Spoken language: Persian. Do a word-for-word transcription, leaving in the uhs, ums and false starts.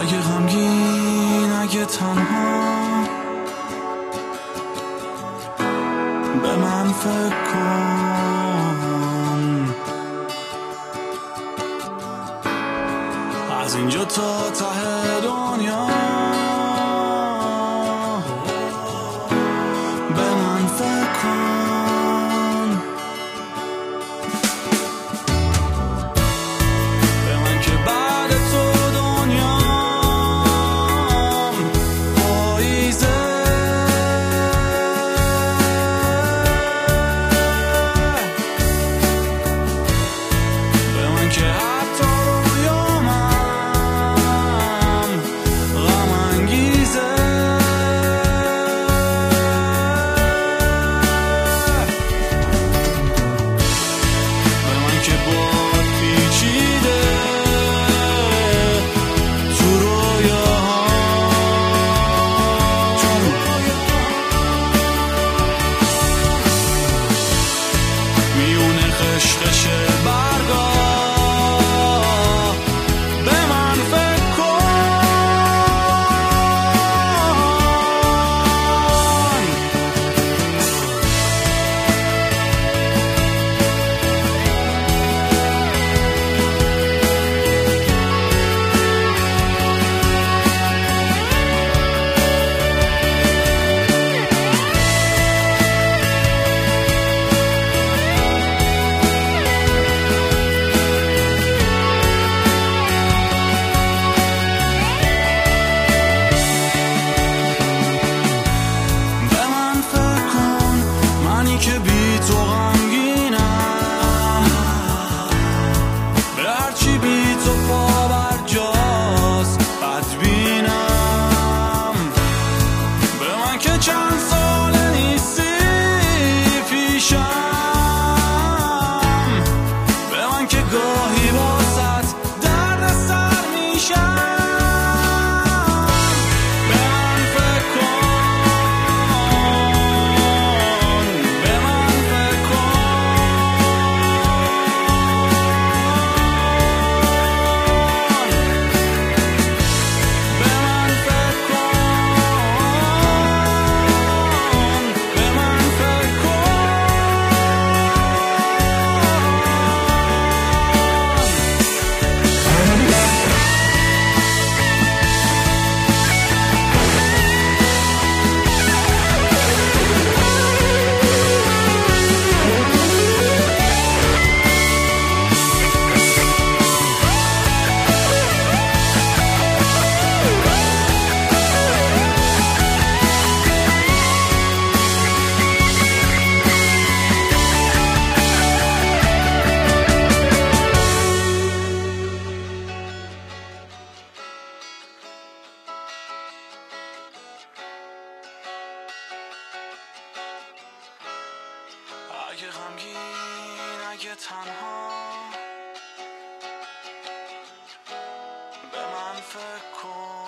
اگه غمگین، اگه تنها، به من فکر کن. از اینجا تا ته دنیا به من فکر کن. به من که بعد تو دنیام پاییزه. به من که حتی رویامم غم انگیزه. به من که باد پیچیده تو رویاهام، میونه خشخش برگا به من فکر کن. به من فکر کن، منی که بی تو غمگینم، به هرچی بی تو پا برجاست بدبینم. به من که چند ساله نیستی پیشم، به من که گاهی واسط درد سر میشم. به من فکر کن، به من فکر کن، به من فکر کن، به من فکر اگه غمگین، اگه تنها، به من فکر کن.